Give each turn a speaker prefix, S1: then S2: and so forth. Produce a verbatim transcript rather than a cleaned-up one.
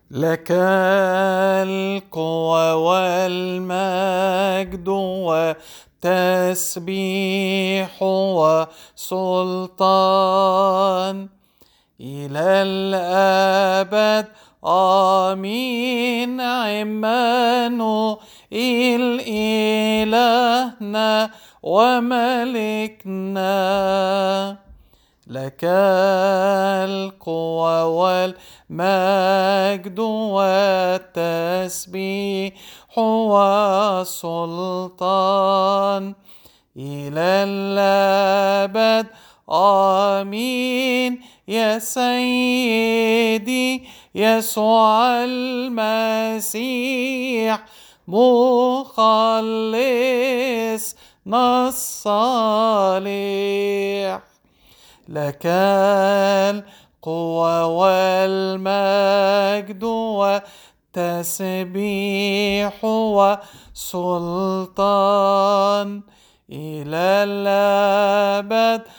S1: لك القوة والمجد والتسبيح والسلطان إلى الأبد. آمين. عمانوئيل إلهنا وملكنا، لك القوة والمجد والتسبيح والسلطان إلى الأبد. آمين. يا سيدي يسوع المسيح مخلصنا الصالح، لك القوة والمجد والتسبيح والسلطان إلى الأبد.